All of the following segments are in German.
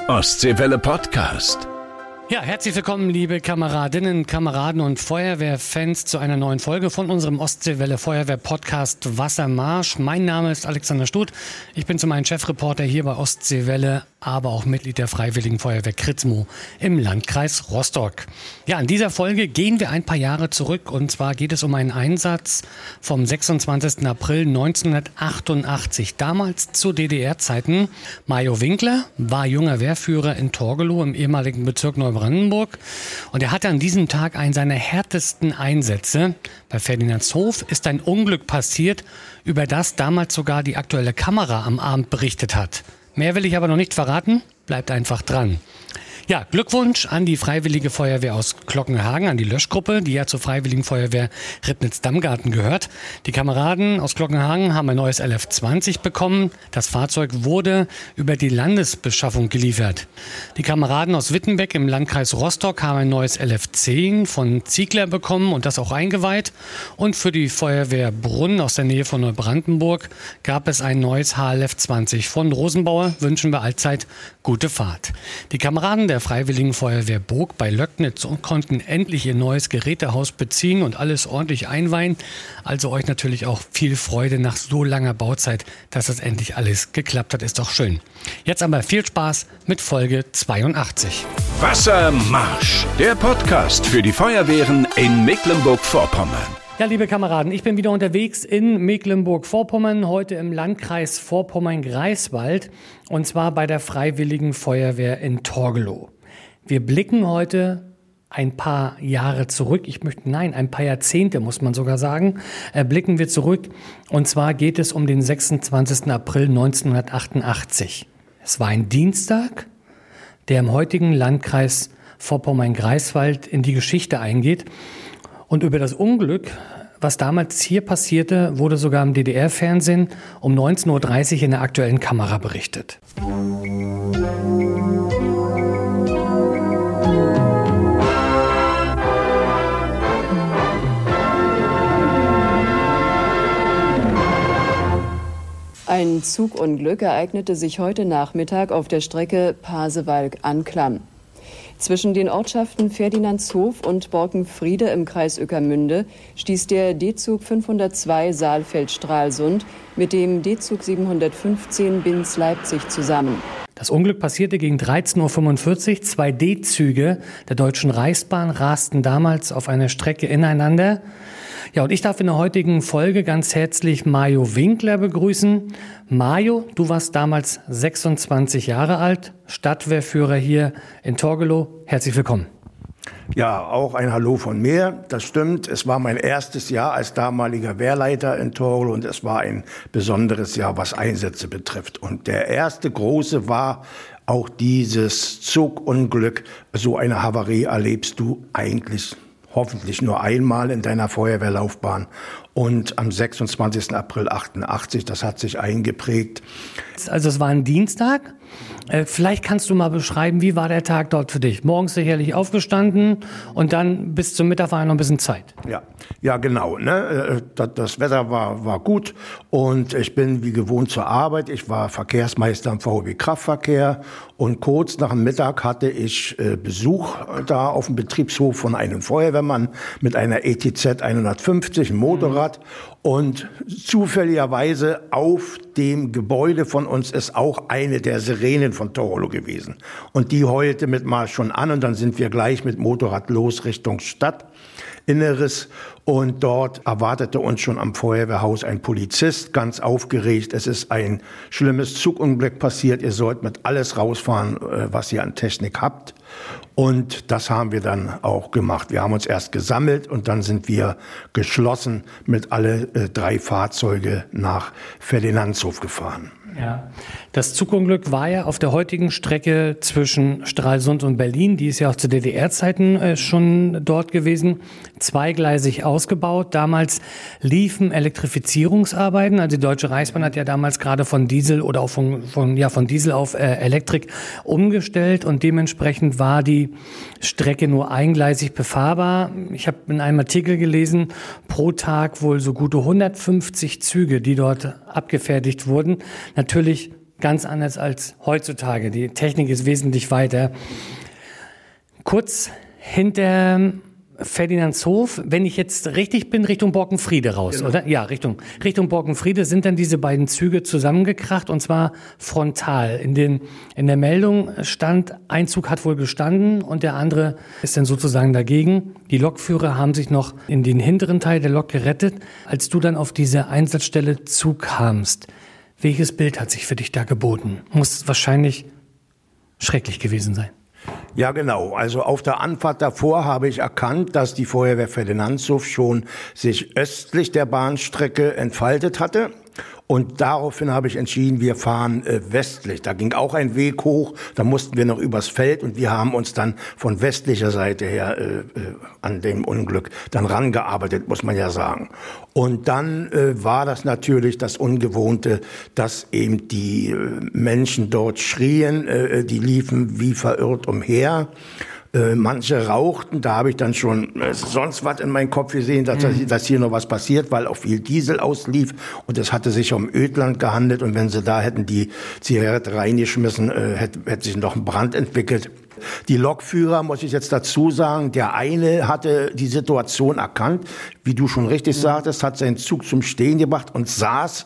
Ostseewelle Podcast. Ja, herzlich willkommen, liebe Kameradinnen, Kameraden und Feuerwehrfans zu einer neuen Folge von unserem Ostseewelle Feuerwehr Podcast Wassermarsch. Mein Name ist Alexander Stuth. Ich bin zum einen Chefreporter hier bei Ostseewelle, aber auch Mitglied der Freiwilligen Feuerwehr Kritzmo im Landkreis Rostock. Ja, in dieser Folge gehen wir ein paar Jahre zurück, und zwar geht es um einen Einsatz vom 26. April 1988. Damals zu DDR-Zeiten. Majo Winkler war junger Wehrführer in Torgelow im ehemaligen Bezirk Neubrandenburg, und er hatte an diesem Tag einen seiner härtesten Einsätze. Bei Ferdinandshof ist ein Unglück passiert, über das damals sogar die aktuelle Kamera am Abend berichtet hat. Mehr will ich aber noch nicht verraten. Bleibt einfach dran. Ja, Glückwunsch an die Freiwillige Feuerwehr aus Glockenhagen, an die Löschgruppe, die ja zur Freiwilligen Feuerwehr Ribnitz-Damgarten gehört. Die Kameraden aus Glockenhagen haben ein neues LF20 bekommen. Das Fahrzeug wurde über die Landesbeschaffung geliefert. Die Kameraden aus Wittenberg im Landkreis Rostock haben ein neues LF10 von Ziegler bekommen und das auch eingeweiht. Und für die Feuerwehr Brunn aus der Nähe von Neubrandenburg gab es ein neues HLF20 von Rosenbauer. Wünschen wir allzeit gute Fahrt. Die Kameraden der Freiwilligen Feuerwehr Burg bei Löcknitz konnten endlich ihr neues Gerätehaus beziehen und alles ordentlich einweihen. Also euch natürlich auch viel Freude nach so langer Bauzeit, dass das endlich alles geklappt hat, ist doch schön. Jetzt aber viel Spaß mit Folge 82. Wassermarsch, der Podcast für die Feuerwehren in Mecklenburg-Vorpommern. Ja, liebe Kameraden, ich bin wieder unterwegs in Mecklenburg-Vorpommern, heute im Landkreis Vorpommern-Greifswald, und zwar bei der Freiwilligen Feuerwehr in Torgelow. Wir blicken heute ein paar Jahre zurück, ein paar Jahrzehnte muss man sogar sagen, blicken wir zurück, und zwar geht es um den 26. April 1988. Es war ein Dienstag, der im heutigen Landkreis Vorpommern-Greifswald in die Geschichte eingeht. Und über das Unglück, was damals hier passierte, wurde sogar im DDR-Fernsehen um 19.30 Uhr in der aktuellen Kamera berichtet. Ein Zugunglück ereignete sich heute Nachmittag auf der Strecke Pasewalk-Anklam. Zwischen den Ortschaften Ferdinandshof und Borkenfriede im Kreis Ueckermünde stieß der D-Zug 502 Saalfeld-Stralsund mit dem D-Zug 715 Binz-Leipzig zusammen. Das Unglück passierte gegen 13.45 Uhr. 2 D-Züge der Deutschen Reichsbahn rasten damals auf einer Strecke ineinander. Ja, und ich darf in der heutigen Folge ganz herzlich Majo Winkler begrüßen. Majo, du warst damals 26 Jahre alt, Stadtwehrführer hier in Torgelow. Herzlich willkommen. Ja, auch ein Hallo von mir. Das stimmt. Es war mein erstes Jahr als damaliger Wehrleiter in Torgelow, und es war ein besonderes Jahr, was Einsätze betrifft. Und der erste große war auch dieses Zugunglück. So eine Havarie erlebst du eigentlich hoffentlich nur einmal in deiner Feuerwehrlaufbahn. Und am 26. April 88, das hat sich eingeprägt. Also es war ein Dienstag. Vielleicht kannst du mal beschreiben, wie war der Tag dort für dich? Morgens sicherlich aufgestanden und dann bis zum Mittag war noch ein bisschen Zeit. Ja, genau. Ne? Das Wetter war gut und ich bin wie gewohnt zur Arbeit. Ich war Verkehrsmeister im VW Kraftverkehr, und kurz nach dem Mittag hatte ich Besuch da auf dem Betriebshof von einem Feuerwehrmann mit einer ETZ 150, ein Motorrad. Und zufälligerweise auf dem Gebäude von uns ist auch eine der Sirenen von Torgelow gewesen. Und die heulte mit Marsch schon an, und dann sind wir gleich mit Motorrad los Richtung Stadtinneres. Und dort erwartete uns schon am Feuerwehrhaus ein Polizist, ganz aufgeregt. Es ist ein schlimmes Zugunglück passiert. Ihr sollt mit alles rausfahren, was ihr an Technik habt. Und das haben wir dann auch gemacht. Wir haben uns erst gesammelt und dann sind wir geschlossen mit alle 3 Fahrzeuge nach Ferdinandshof gefahren. Ja, das Zugunglück war ja auf der heutigen Strecke zwischen Stralsund und Berlin. Die ist ja auch zu DDR-Zeiten schon dort gewesen. Zweigleisig ausgebaut. Damals liefen Elektrifizierungsarbeiten. Also die Deutsche Reichsbahn hat ja damals gerade von Diesel oder auch von Diesel auf Elektrik umgestellt, und dementsprechend war die Strecke nur eingleisig befahrbar. Ich habe in einem Artikel gelesen, pro Tag wohl so gute 150 Züge, die dort abgefertigt wurden. Natürlich ganz anders als heutzutage. Die Technik ist wesentlich weiter. Kurz hinter Ferdinandshof, wenn ich jetzt richtig bin, Richtung Borkenfriede raus, genau. Oder? Ja, Richtung Borkenfriede sind dann diese beiden Züge zusammengekracht und zwar frontal. In der Meldung stand, ein Zug hat wohl gestanden und der andere ist dann sozusagen dagegen. Die Lokführer haben sich noch in den hinteren Teil der Lok gerettet. Als du dann auf diese Einsatzstelle zukamst, welches Bild hat sich für dich da geboten? Muss wahrscheinlich schrecklich gewesen sein. Ja, genau. Also auf der Anfahrt davor habe ich erkannt, dass die Feuerwehr Ferdinandshof schon sich östlich der Bahnstrecke entfaltet hatte. Und daraufhin habe ich entschieden, wir fahren westlich. Da ging auch ein Weg hoch, da mussten wir noch übers Feld und wir haben uns dann von westlicher Seite her an dem Unglück dann rangearbeitet, muss man ja sagen. Und dann war das natürlich das Ungewohnte, dass eben die Menschen dort schrien, die liefen wie verirrt umher. Manche rauchten, da habe ich dann schon sonst was in meinem Kopf gesehen, dass hier noch was passiert, weil auch viel Diesel auslief und es hatte sich um Ödland gehandelt und wenn sie da hätten die Zigarette reingeschmissen, hätte sich noch ein Brand entwickelt. Die Lokführer, muss ich jetzt dazu sagen, der eine hatte die Situation erkannt, wie du schon richtig sagtest, hat seinen Zug zum Stehen gebracht und saß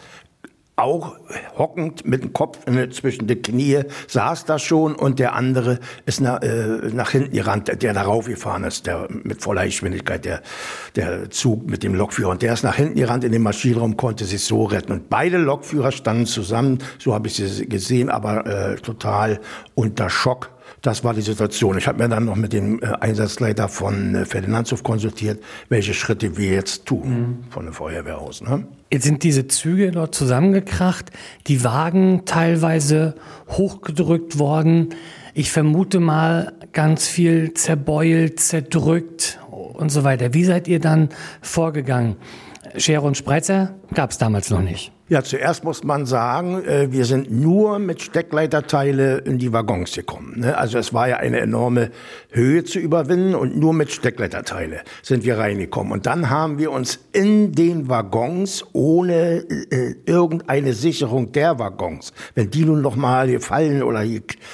auch hockend mit dem Kopf zwischen die Knie, saß da schon und der andere ist nach hinten gerannt, der darauf gefahren ist, der mit voller Geschwindigkeit, der Zug mit dem Lokführer. Und der ist nach hinten gerannt in den Maschinenraum, konnte sich so retten. Und beide Lokführer standen zusammen, so habe ich sie gesehen, aber total unter Schock. Das war die Situation. Ich habe mir dann noch mit dem Einsatzleiter von Ferdinandshof konsultiert, welche Schritte wir jetzt tun von der Feuerwehr aus. Ne? Jetzt sind diese Züge dort zusammengekracht, die Wagen teilweise hochgedrückt worden. Ich vermute mal ganz viel zerbeult, zerdrückt und so weiter. Wie seid ihr dann vorgegangen? Schere und Spreizer gab es damals noch nicht. Ja, zuerst muss man sagen, wir sind nur mit Steckleiterteile in die Waggons gekommen. Ne? Also es war ja eine enorme Höhe zu überwinden und nur mit Steckleiterteile sind wir reingekommen. Und dann haben wir uns in den Waggons ohne irgendeine Sicherung der Waggons, wenn die nun noch mal gefallen oder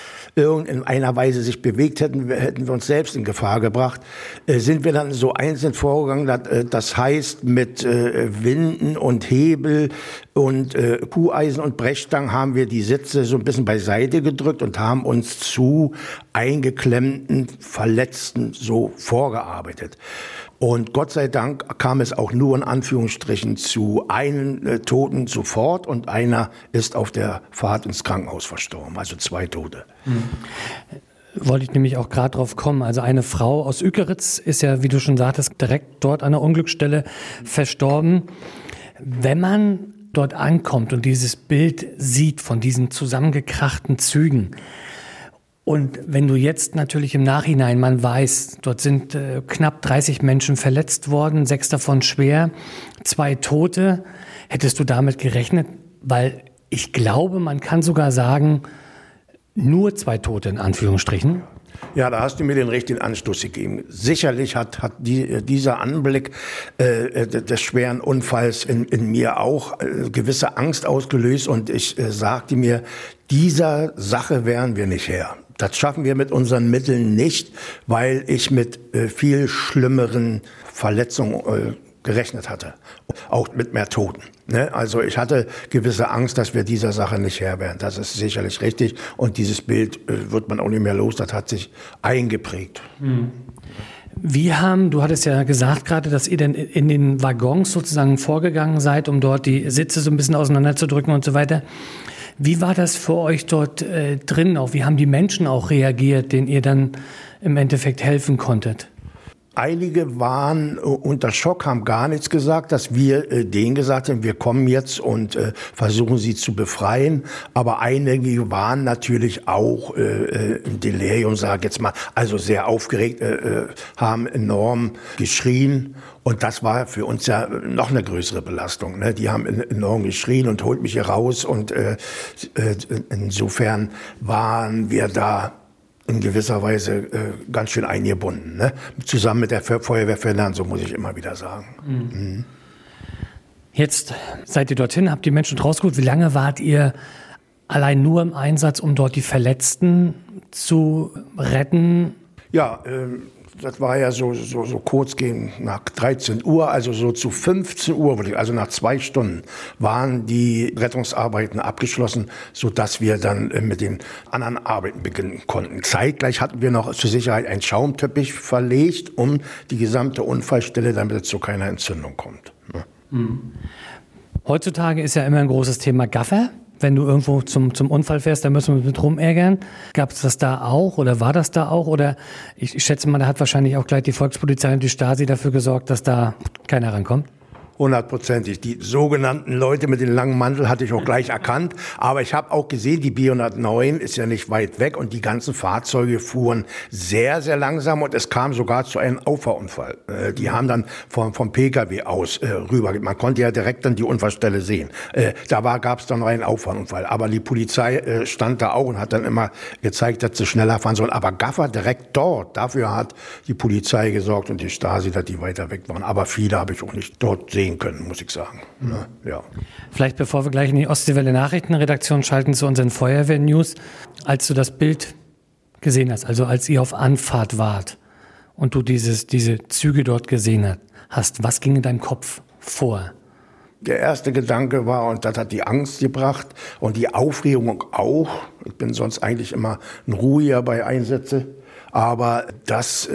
in einer Weise sich bewegt hätten wir uns selbst in Gefahr gebracht, sind wir dann so einzeln vorgegangen, das heißt mit Winden und Hebel und Kuheisen und Brechstangen haben wir die Sitze so ein bisschen beiseite gedrückt und haben uns zu eingeklemmten Verletzten so vorgearbeitet. Und Gott sei Dank kam es auch nur in Anführungsstrichen zu einem Toten sofort und einer ist auf der Fahrt ins Krankenhaus verstorben, also 2 Tote. Wollte ich nämlich auch gerade drauf kommen. Also eine Frau aus Uekeritz ist ja, wie du schon sagtest, direkt dort an der Unglücksstelle verstorben. Wenn man dort ankommt und dieses Bild sieht von diesen zusammengekrachten Zügen, und wenn du jetzt natürlich im Nachhinein, man weiß, dort sind knapp 30 Menschen verletzt worden, 6 davon schwer, 2 Tote. Hättest du damit gerechnet? Weil ich glaube, man kann sogar sagen, nur 2 Tote in Anführungsstrichen. Ja, da hast du mir den richtigen Anstoß gegeben. Sicherlich hat dieser Anblick des schweren Unfalls in mir auch gewisse Angst ausgelöst und ich sagte mir, dieser Sache wären wir nicht Herr. Das schaffen wir mit unseren Mitteln nicht, weil ich mit viel schlimmeren Verletzungen gerechnet hatte. Auch mit mehr Toten. Ne? Also ich hatte gewisse Angst, dass wir dieser Sache nicht Herr werden. Das ist sicherlich richtig. Und dieses Bild wird man auch nicht mehr los. Das hat sich eingeprägt. Du hattest ja gesagt gerade, dass ihr denn in den Waggons sozusagen vorgegangen seid, um dort die Sitze so ein bisschen auseinanderzudrücken und so weiter. Wie war das für euch dort drin? Auch wie haben die Menschen auch reagiert, denen ihr dann im Endeffekt helfen konntet? Einige waren unter Schock, haben gar nichts gesagt, dass wir denen gesagt haben, wir kommen jetzt und versuchen sie zu befreien. Aber einige waren natürlich auch im Delirium, sag jetzt mal, also sehr aufgeregt, haben enorm geschrien. Und das war für uns ja noch eine größere Belastung. Ne? Die haben enorm geschrien und holt mich hier raus. Und insofern waren wir da in gewisser Weise ganz schön eingebunden. Ne? Zusammen mit der Feuerwehr Ferdinandshof, so muss ich immer wieder sagen. Jetzt seid ihr dorthin, habt die Menschen rausgeholt. Wie lange wart ihr allein nur im Einsatz, um dort die Verletzten zu retten? Ja, das war ja so kurz gegen nach 13 Uhr, also so zu 15 Uhr, also nach 2 Stunden waren die Rettungsarbeiten abgeschlossen, sodass wir dann mit den anderen Arbeiten beginnen konnten. Zeitgleich hatten wir noch zur Sicherheit einen Schaumteppich verlegt um die gesamte Unfallstelle, damit es zu keiner Entzündung kommt. Heutzutage ist ja immer ein großes Thema Gaffer. Wenn du irgendwo zum Unfall fährst, dann müssen wir uns mit rumärgern. Gab es das da auch oder war das da auch? Oder ich schätze mal, da hat wahrscheinlich auch gleich die Volkspolizei und die Stasi dafür gesorgt, dass da keiner rankommt. 100%. Die sogenannten Leute mit den langen Mantel hatte ich auch gleich erkannt. Aber ich habe auch gesehen, die B109 ist ja nicht weit weg und die ganzen Fahrzeuge fuhren sehr, sehr langsam und es kam sogar zu einem Auffahrunfall. Die haben dann vom PKW aus rüber. Man konnte ja direkt dann die Unfallstelle sehen. Gab es dann noch einen Auffahrunfall. Aber die Polizei stand da auch und hat dann immer gezeigt, dass sie schneller fahren sollen. Aber Gaffer direkt dort, dafür hat die Polizei gesorgt und die Stasi, dass die weiter weg waren. Aber viele habe ich auch nicht dort sehen können, muss ich sagen. Ja. Vielleicht bevor wir gleich in die Ostseewelle Nachrichtenredaktion schalten zu unseren Feuerwehr-News, als du das Bild gesehen hast, also als ihr auf Anfahrt wart und du diese Züge dort gesehen hast, was ging in deinem Kopf vor? Der erste Gedanke war, und das hat die Angst gebracht und die Aufregung auch. Ich bin sonst eigentlich immer ein ruhiger bei Einsätzen. Aber das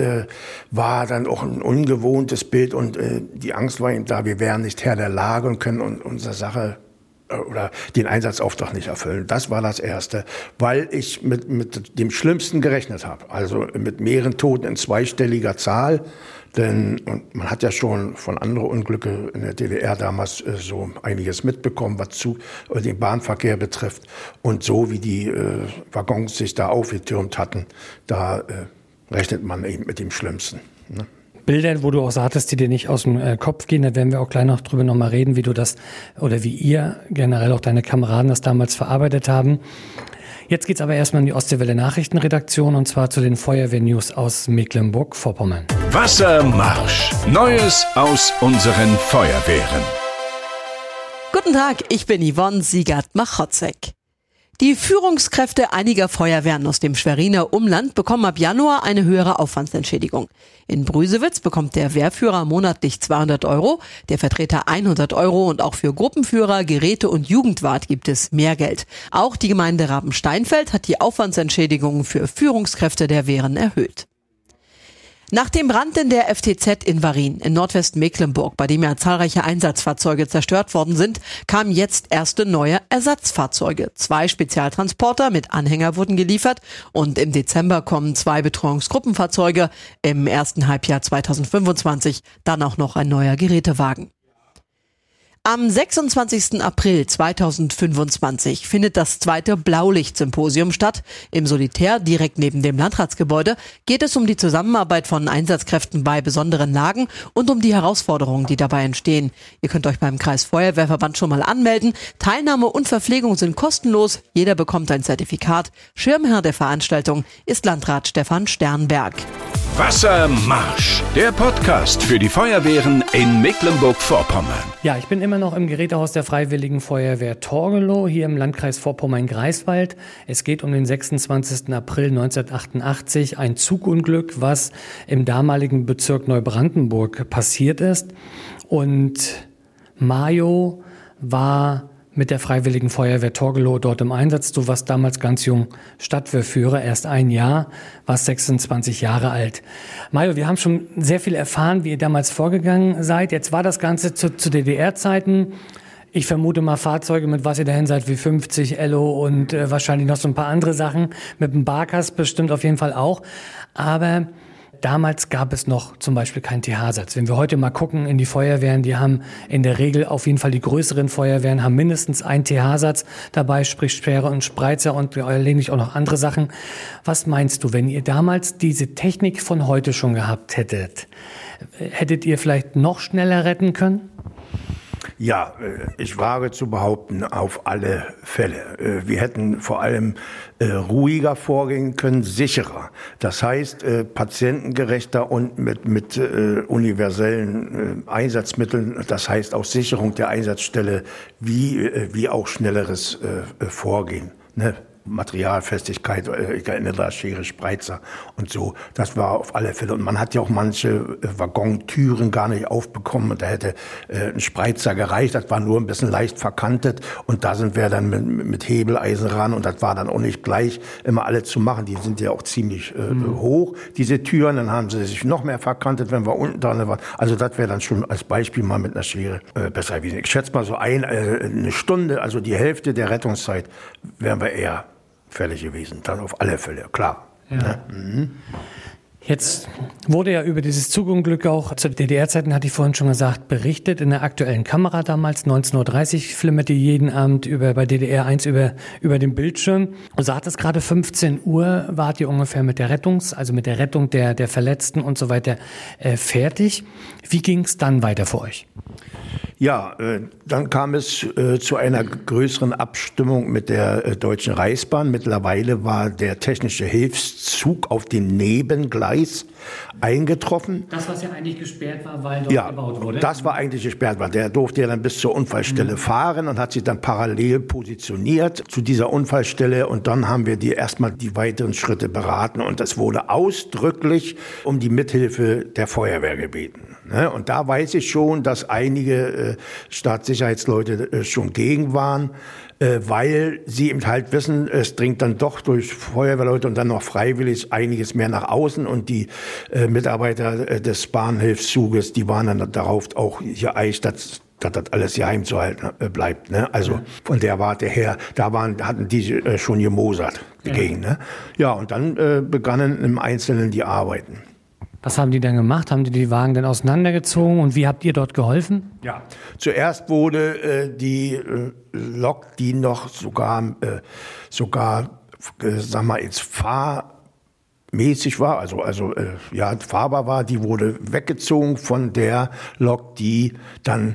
war dann auch ein ungewohntes Bild und die Angst war eben da, wir wären nicht Herr der Lage und können unsere Sache oder den Einsatzauftrag nicht erfüllen. Das war das Erste, weil ich mit dem Schlimmsten gerechnet habe. Also mit mehreren Toten in zweistelliger Zahl. Denn man hat ja schon von anderen Unglücken in der DDR damals so einiges mitbekommen, was den Bahnverkehr betrifft. Und so wie die Waggons sich da aufgetürmt hatten, da rechnet man eben mit dem Schlimmsten. Ne? Bilder, wo du auch sagtest, die dir nicht aus dem Kopf gehen, da werden wir auch gleich noch drüber noch mal reden, wie du das oder wie ihr generell auch deine Kameraden das damals verarbeitet haben. Jetzt geht's aber erstmal in die Ostseewelle Nachrichtenredaktion und zwar zu den Feuerwehr-News aus Mecklenburg-Vorpommern. Wassermarsch. Neues aus unseren Feuerwehren. Guten Tag, ich bin Yvonne Siegert-Machotzek. Die Führungskräfte einiger Feuerwehren aus dem Schweriner Umland bekommen ab Januar eine höhere Aufwandsentschädigung. In Brüsewitz bekommt der Wehrführer monatlich 200 €, der Vertreter 100 € und auch für Gruppenführer, Geräte und Jugendwart gibt es mehr Geld. Auch die Gemeinde Rabensteinfeld hat die Aufwandsentschädigung für Führungskräfte der Wehren erhöht. Nach dem Brand in der FTZ in Varin in Nordwestmecklenburg, bei dem ja zahlreiche Einsatzfahrzeuge zerstört worden sind, kamen jetzt erste neue Ersatzfahrzeuge. 2 Spezialtransporter mit Anhänger wurden geliefert und im Dezember kommen 2 Betreuungsgruppenfahrzeuge, im ersten Halbjahr 2025 dann auch noch ein neuer Gerätewagen. Am 26. April 2025 findet das 2. Blaulicht-Symposium statt. Im Solitär, direkt neben dem Landratsgebäude, geht es um die Zusammenarbeit von Einsatzkräften bei besonderen Lagen und um die Herausforderungen, die dabei entstehen. Ihr könnt euch beim Kreisfeuerwehrverband schon mal anmelden. Teilnahme und Verpflegung sind kostenlos. Jeder bekommt ein Zertifikat. Schirmherr der Veranstaltung ist Landrat Stefan Sternberg. Wassermarsch. Der Podcast für die Feuerwehren in Mecklenburg-Vorpommern. Ja, ich bin immer noch im Gerätehaus der Freiwilligen Feuerwehr Torgelow, hier im Landkreis Vorpommern-Greifswald. Es geht um den 26. April 1988, ein Zugunglück, was im damaligen Bezirk Neubrandenburg passiert ist. Und Majo war mit der Freiwilligen Feuerwehr Torgelow dort im Einsatz. Du warst damals ganz jung Stadtwehrführer, erst ein Jahr, warst 26 Jahre alt. Majo, wir haben schon sehr viel erfahren, wie ihr damals vorgegangen seid. Jetzt war das Ganze zu DDR-Zeiten. Ich vermute mal Fahrzeuge, mit was ihr dahin seid, wie 50 Ello und wahrscheinlich noch so ein paar andere Sachen. Mit dem Barkas bestimmt auf jeden Fall auch. Aber damals gab es noch zum Beispiel keinen TH-Satz. Wenn wir heute mal gucken in die Feuerwehren, die haben in der Regel auf jeden Fall die größeren Feuerwehren, haben mindestens einen TH-Satz dabei, sprich Speere und Spreizer und gelegentlich auch noch andere Sachen. Was meinst du, wenn ihr damals diese Technik von heute schon gehabt hättet, hättet ihr vielleicht noch schneller retten können? Ja, ich wage zu behaupten, auf alle Fälle. Wir hätten vor allem ruhiger vorgehen können, sicherer. Das heißt, patientengerechter und mit universellen Einsatzmitteln, das heißt auch Sicherung der Einsatzstelle, wie auch schnelleres Vorgehen. ne? Materialfestigkeit, ich erinnere da Schere Spreizer und so. Das war auf alle Fälle. Und man hat ja auch manche Waggontüren gar nicht aufbekommen. Und da hätte ein Spreizer gereicht. Das war nur ein bisschen leicht verkantet. Und da sind wir dann mit Hebeleisen ran. Und das war dann auch nicht gleich immer alle zu machen. Die sind ja auch ziemlich hoch, diese Türen. Dann haben sie sich noch mehr verkantet, wenn wir unten dran waren. Also das wäre dann schon als Beispiel mal mit einer Schere besser gewesen. Ich schätze mal so eine Stunde, also die Hälfte der Rettungszeit, wären wir eher fertig gewesen. Dann auf alle Fälle, klar. Ja. Ne? Jetzt wurde ja über dieses Zugunglück auch zu DDR-Zeiten, hatte ich vorhin schon gesagt, berichtet in der Aktuellen Kamera damals, 19.30 Uhr, flimmerte jeden Abend bei DDR 1 über den Bildschirm. Und sagt es gerade 15 Uhr, wart ihr ungefähr mit der Rettung der Verletzten und so weiter fertig. Wie ging es dann weiter für euch? Ja, dann kam es zu einer größeren Abstimmung mit der Deutschen Reichsbahn. Mittlerweile war der technische Hilfszug auf dem Nebengleis eingetroffen. Das, was ja eigentlich gesperrt war, weil dort gebaut wurde? Das war eigentlich gesperrt, weil der durfte ja dann bis zur Unfallstelle fahren und hat sich dann parallel positioniert zu dieser Unfallstelle. Und dann haben wir erstmal die weiteren Schritte beraten. Und es wurde ausdrücklich um die Mithilfe der Feuerwehr gebeten. Und da weiß ich schon, dass einige Staatssicherheitsleute schon gegen waren, weil sie eben halt wissen, es dringt dann doch durch Feuerwehrleute und dann noch freiwillig einiges mehr nach außen. Und die Mitarbeiter des Bahnhilfszuges, die waren dann darauf auch geeicht, dass das alles geheim zu halten bleibt. Ne? Also von der Warte her, hatten die schon gemosert dagegen. Ne? Ja, und dann begannen im Einzelnen die Arbeiten. Was haben die dann gemacht? Haben die Wagen dann auseinandergezogen und wie habt ihr dort geholfen? Ja, zuerst wurde die Lok, die noch sogar sag mal, jetzt fahrmäßig war, also fahrbar war, die wurde weggezogen von der Lok, die dann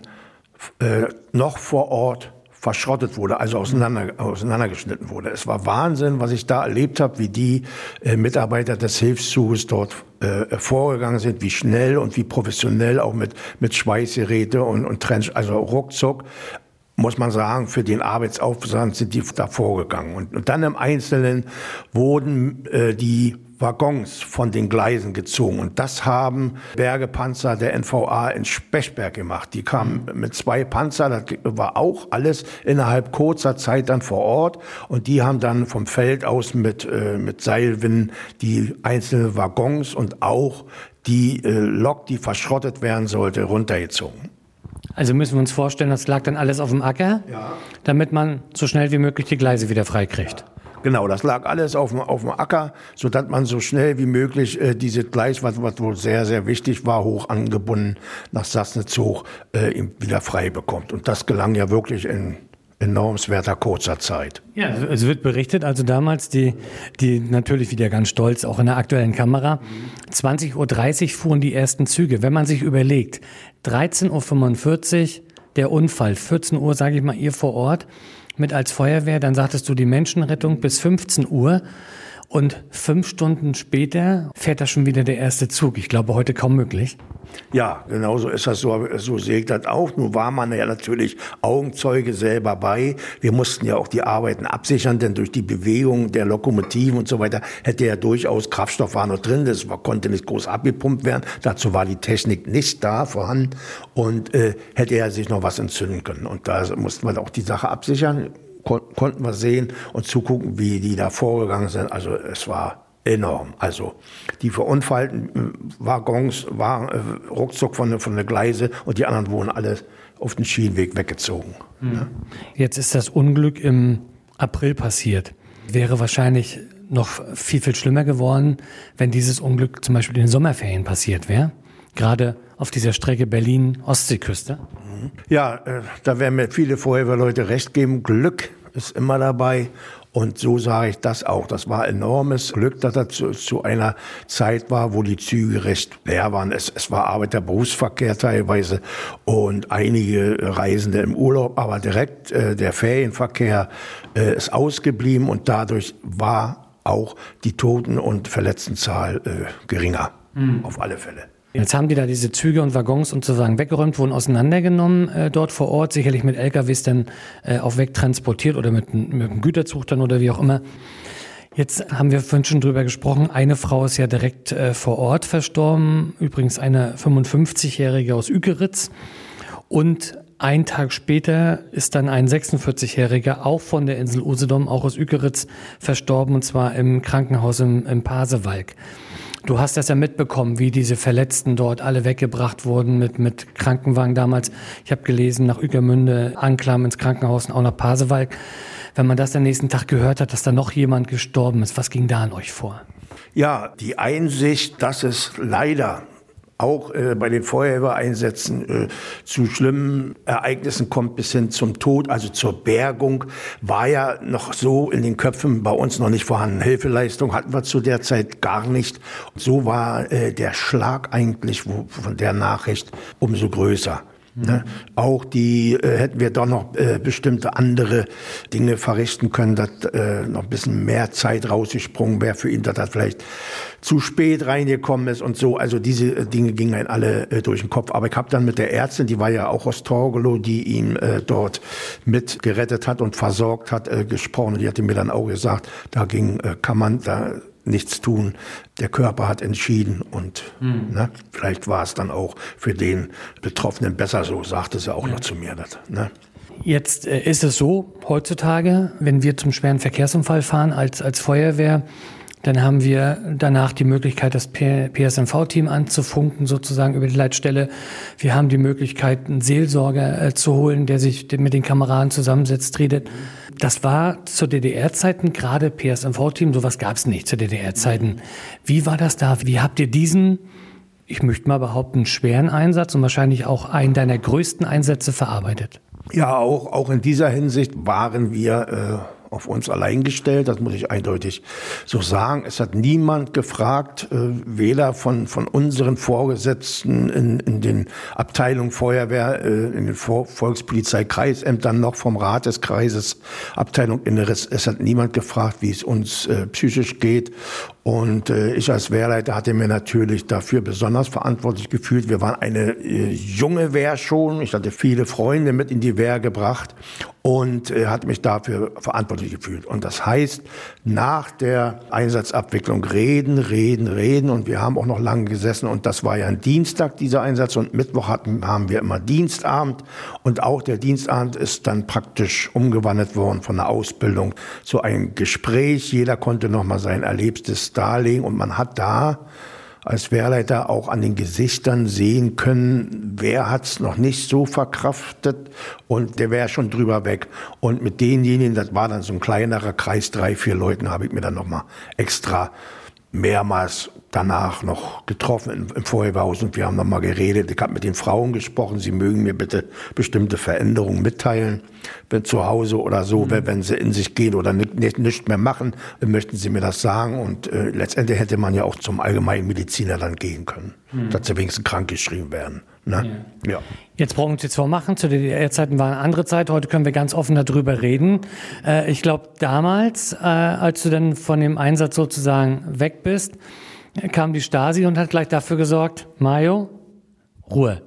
noch vor Ort verschrottet wurde, also auseinandergeschnitten wurde. Es war Wahnsinn, was ich da erlebt habe, wie die Mitarbeiter des Hilfszuges dort vorgegangen sind, wie schnell und wie professionell, auch mit Schweißgeräte und Trench, also ruckzuck, muss man sagen, für den Arbeitsaufwand sind die da vorgegangen. Und dann im Einzelnen wurden die Waggons von den Gleisen gezogen. Und das haben Bergepanzer der NVA in Spechberg gemacht. Die kamen mit 2 Panzer, das war auch alles innerhalb kurzer Zeit dann vor Ort. Und die haben dann vom Feld aus mit Seilwinden die einzelnen Waggons und auch die Lok, die verschrottet werden sollte, runtergezogen. Also müssen wir uns vorstellen, das lag dann alles auf dem Acker, damit man so schnell wie möglich die Gleise wieder freikriegt. Genau, das lag alles auf dem Acker, sodass man so schnell wie möglich dieses Gleis, was wohl sehr, sehr wichtig war, hoch angebunden nach Sassnitz hoch, wieder frei bekommt. Und das gelang ja wirklich in enormswerter kurzer Zeit. Ja, es wird berichtet, also damals die natürlich wieder ganz stolz, auch in der Aktuellen Kamera, 20.30 Uhr fuhren die ersten Züge. Wenn man sich überlegt, 13.45 Uhr der Unfall, 14 Uhr, sage ich mal, ihr vor Ort, mit als Feuerwehr, dann sagtest du die Menschenrettung bis 15 Uhr und 5 Stunden später fährt da schon wieder der erste Zug. Ich glaube, heute kaum möglich. Ja, genau so ist das, so sehe ich das auch. Nun war man ja natürlich Augenzeuge selber bei. Wir mussten ja auch die Arbeiten absichern, denn durch die Bewegung der Lokomotiven und so weiter hätte ja durchaus Kraftstoff war noch drin, das konnte nicht groß abgepumpt werden. Dazu war die Technik nicht vorhanden und hätte ja sich noch was entzünden können. Und da mussten wir auch die Sache absichern, konnten wir sehen und zugucken, wie die da vorgegangen sind. Also es war enorm. Also die verunfallten Waggons waren ruckzuck von der Gleise und die anderen wurden alle auf den Schienenweg weggezogen. Ja. Jetzt ist das Unglück im April passiert. Wäre wahrscheinlich noch viel, viel schlimmer geworden, wenn dieses Unglück zum Beispiel in den Sommerferien passiert wäre. Gerade auf dieser Strecke Berlin-Ostseeküste. Ja, da werden mir viele Feuerwehrleute recht geben. Glück ist immer dabei. Und so sage ich das auch. Das war enormes Glück, dass das zu einer Zeit war, wo die Züge recht leer waren. Es war Arbeiterberufsverkehr teilweise und einige Reisende im Urlaub. Aber direkt der Ferienverkehr ist ausgeblieben und dadurch war auch die Toten- und Verletztenzahl geringer. Auf alle Fälle. Jetzt haben die da diese Züge und Waggons sozusagen weggeräumt, wurden auseinandergenommen dort vor Ort, sicherlich mit LKWs dann auch wegtransportiert oder mit einem Güterzug dann oder wie auch immer. Jetzt haben wir vorhin schon drüber gesprochen, eine Frau ist ja direkt vor Ort verstorben, übrigens eine 55-Jährige aus Uekeritz. Und einen Tag später ist dann ein 46-Jähriger, auch von der Insel Usedom, auch aus Uekeritz, verstorben, und zwar im Krankenhaus im Pasewalk. Du hast das ja mitbekommen, wie diese Verletzten dort alle weggebracht wurden mit Krankenwagen damals. Ich habe gelesen, nach Ueckermünde, Anklam ins Krankenhaus und auch nach Pasewalk. Wenn man das am nächsten Tag gehört hat, dass da noch jemand gestorben ist, was ging da an euch vor? Ja, die Einsicht, dass es leider auch bei den Feuerwehreinsätzen zu schlimmen Ereignissen kommt, bis hin zum Tod, also zur Bergung, war ja noch so in den Köpfen bei uns noch nicht vorhanden. Hilfeleistung hatten wir zu der Zeit gar nicht. So war der Schlag eigentlich von der Nachricht umso größer. Ne? Auch die hätten wir doch noch bestimmte andere Dinge verrichten können, dass noch ein bisschen mehr Zeit rausgesprungen wäre für ihn, dass das vielleicht zu spät reingekommen ist und so. Also diese Dinge gingen einem alle durch den Kopf. Aber ich habe dann mit der Ärztin, die war ja auch aus Torgelow, die ihn dort mit gerettet hat und versorgt hat, gesprochen. Und die hatte mir dann auch gesagt, dagegen kann man da nichts tun. Der Körper hat entschieden und ne, vielleicht war es dann auch für den Betroffenen besser so, sagte sie auch noch zu mir. Das, ne? Jetzt ist es so, heutzutage, wenn wir zum schweren Verkehrsunfall fahren als Feuerwehr, dann haben wir danach die Möglichkeit, das PSNV-Team anzufunken, sozusagen über die Leitstelle. Wir haben die Möglichkeit, einen Seelsorger zu holen, der sich mit den Kameraden zusammensetzt, redet. Das war zu DDR-Zeiten, gerade PSNV-Team, sowas gab es nicht zu DDR-Zeiten. Wie war das da? Wie habt ihr diesen, ich möchte mal behaupten, schweren Einsatz und wahrscheinlich auch einen deiner größten Einsätze verarbeitet? Ja, auch in dieser Hinsicht waren wir auf uns allein gestellt, das muss ich eindeutig so sagen. Es hat niemand gefragt, weder von unseren Vorgesetzten in den Abteilungen Feuerwehr, in den Volkspolizeikreisämtern noch vom Rat des Kreises, Abteilung Inneres. Es hat niemand gefragt, wie es uns psychisch geht. Und ich als Wehrleiter hatte mir natürlich dafür besonders verantwortlich gefühlt. Wir waren eine junge Wehr schon. Ich hatte viele Freunde mit in die Wehr gebracht und hatte mich dafür verantwortlich gefühlt. Und das heißt, nach der Einsatzabwicklung reden. Und wir haben auch noch lange gesessen. Und das war ja ein Dienstag, dieser Einsatz. Und Mittwoch haben wir immer Dienstabend. Und auch der Dienstabend ist dann praktisch umgewandelt worden von der Ausbildung zu einem Gespräch. Jeder konnte noch mal sein Erlebtes darlegen. Und man hat da als Wehrleiter auch an den Gesichtern sehen können, wer hat's noch nicht so verkraftet und der wäre schon drüber weg. Und mit denjenigen, das war dann so ein kleinerer Kreis, 3, 4 Leuten, habe ich mir dann nochmal extra mehrmals danach noch getroffen im Feuerwehrhaus und wir haben nochmal geredet. Ich habe mit den Frauen gesprochen, sie mögen mir bitte bestimmte Veränderungen mitteilen, wenn zu Hause oder so, wenn sie in sich gehen oder nicht mehr machen, möchten sie mir das sagen und letztendlich hätte man ja auch zum Allgemeinmediziner dann gehen können, dass sie wenigstens krank geschrieben werden. Ne? Ja. Jetzt brauchen wir uns jetzt vormachen. Zu DDR-Zeiten war eine andere Zeit. Heute können wir ganz offen darüber reden. Ich glaube, damals, als du dann von dem Einsatz sozusagen weg bist, kam die Stasi und hat gleich dafür gesorgt, Mario, Ruhe.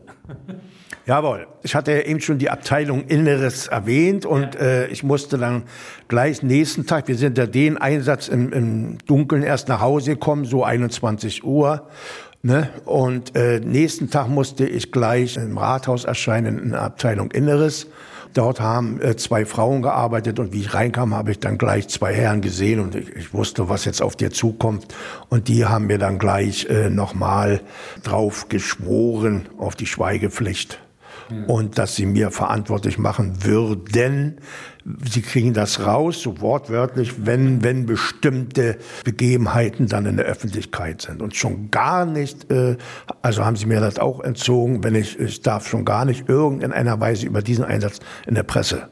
Jawohl. Ich hatte ja eben schon die Abteilung Inneres erwähnt und ich musste dann gleich nächsten Tag, wir sind ja den Einsatz im Dunkeln erst nach Hause gekommen, so 21 Uhr. Ne? Und nächsten Tag musste ich gleich im Rathaus erscheinen in der Abteilung Inneres. Dort haben 2 Frauen gearbeitet und wie ich reinkam, habe ich dann gleich 2 Herren gesehen und ich wusste, was jetzt auf dir zukommt. Und die haben mir dann gleich nochmal drauf geschworen, auf die Schweigepflicht. Und dass sie mir verantwortlich machen würden. Sie kriegen das raus, so wortwörtlich, wenn bestimmte Begebenheiten dann in der Öffentlichkeit sind. Und schon gar nicht, also haben sie mir das auch entzogen, ich darf schon gar nicht irgendeiner Weise über diesen Einsatz in der Presse.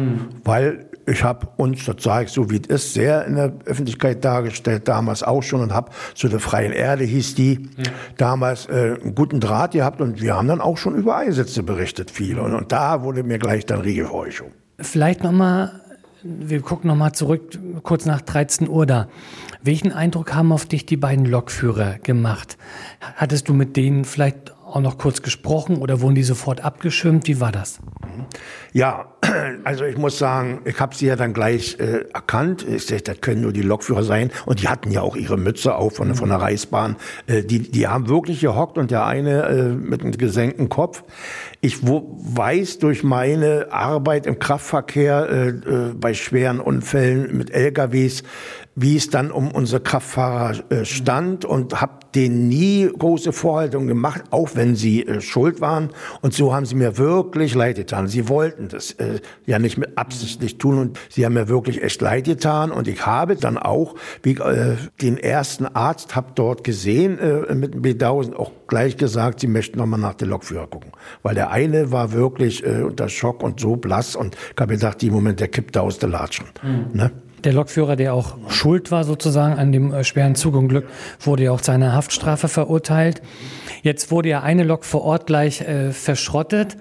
Weil ich habe uns, das sage ich so wie es ist, sehr in der Öffentlichkeit dargestellt, damals auch schon und habe zu der Freien Erde hieß die, damals einen guten Draht gehabt und wir haben dann auch schon über Einsätze berichtet, viele. Und da wurde mir gleich dann Riegel vorgeschoben. Vielleicht nochmal wir gucken nochmal zurück, kurz nach 13 Uhr da. Welchen Eindruck haben auf dich die beiden Lokführer gemacht? Hattest du mit denen vielleicht auch noch kurz gesprochen oder wurden die sofort abgeschirmt? Wie war das? Ja, also ich muss sagen, ich habe sie ja dann gleich erkannt. Ich sag, das können nur die Lokführer sein. Und die hatten ja auch ihre Mütze auf von der Reichsbahn. Die haben wirklich gehockt und der eine mit einem gesenkten Kopf. Ich weiß durch meine Arbeit im Kraftverkehr bei schweren Unfällen mit LKWs, wie es dann um unsere Kraftfahrer stand und habe denen nie große Vorhaltungen gemacht, auch wenn sie schuld waren. Und so haben sie mir wirklich leid getan. Sie wollten das ja nicht mit absichtlich tun und sie haben mir wirklich echt leid getan. Und ich habe dann auch den ersten Arzt hab dort gesehen mit dem B1000 auch gleich gesagt, sie möchten nochmal nach der Lokführer gucken. Weil der eine war wirklich unter Schock und so blass und ich habe gedacht, im Moment, der kippt da aus der Latschen. Ne? Der Lokführer, der auch schuld war sozusagen an dem schweren Zugunglück, wurde ja auch zu einer Haftstrafe verurteilt. Jetzt wurde ja eine Lok vor Ort gleich verschrottet.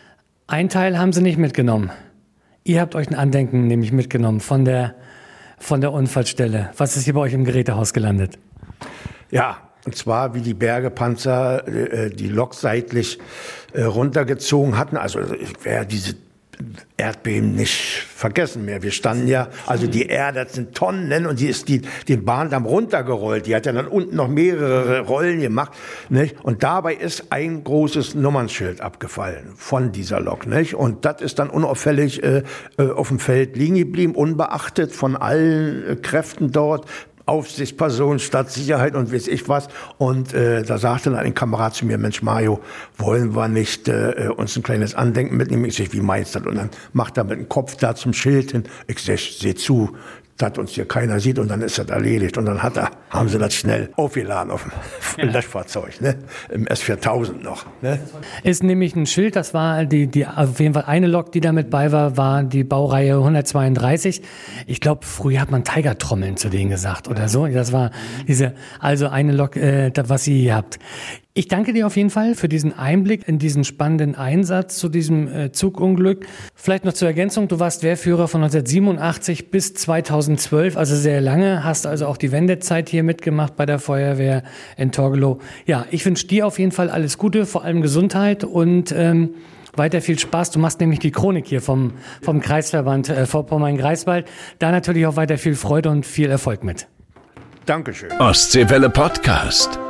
Ein Teil haben sie nicht mitgenommen. Ihr habt euch ein Andenken nämlich mitgenommen von der Unfallstelle. Was ist hier bei euch im Gerätehaus gelandet? Ja, und zwar wie die Bergepanzer die Lok seitlich runtergezogen hatten. Also ich wäre diese Erdbeben nicht vergessen mehr. Wir standen ja, also die Erde, das sind Tonnen und die ist den Bahndamm runtergerollt. Die hat ja dann unten noch mehrere Rollen gemacht. Nicht? Und dabei ist ein großes Nummernschild abgefallen von dieser Lok. Nicht? Und das ist dann unauffällig auf dem Feld liegen geblieben, unbeachtet von allen Kräften dort. Aufsichtsperson, Stadtsicherheit und weiß ich was. Und da sagte dann ein Kamerad zu mir, Mensch Mario, wollen wir nicht uns ein kleines Andenken mitnehmen? Ich sag, wie meinst du das? Und dann macht er mit dem Kopf da zum Schild hin. Ich sag, seh zu, dass uns hier keiner sieht und dann ist das erledigt. Und dann haben sie das schnell aufgeladen auf dem Löschfahrzeug, ne? Im S4000 noch. Ne? Ist nämlich ein Schild, das war die auf jeden Fall eine Lok, die damit bei war die Baureihe 132. Ich glaube, früher hat man Tigertrommeln zu denen gesagt oder so. Das war also eine Lok, was ihr hier habt. Ich danke dir auf jeden Fall für diesen Einblick in diesen spannenden Einsatz zu diesem Zugunglück. Vielleicht noch zur Ergänzung, du warst Wehrführer von 1987 bis 2012, also sehr lange, hast also auch die Wendezeit hier mitgemacht bei der Feuerwehr in Torgelow. Ja, ich wünsche dir auf jeden Fall alles Gute, vor allem Gesundheit und weiter viel Spaß. Du machst nämlich die Chronik hier vom Kreisverband Vorpommern-Greifswald. Da natürlich auch weiter viel Freude und viel Erfolg mit. Dankeschön. Ostseewelle Podcast.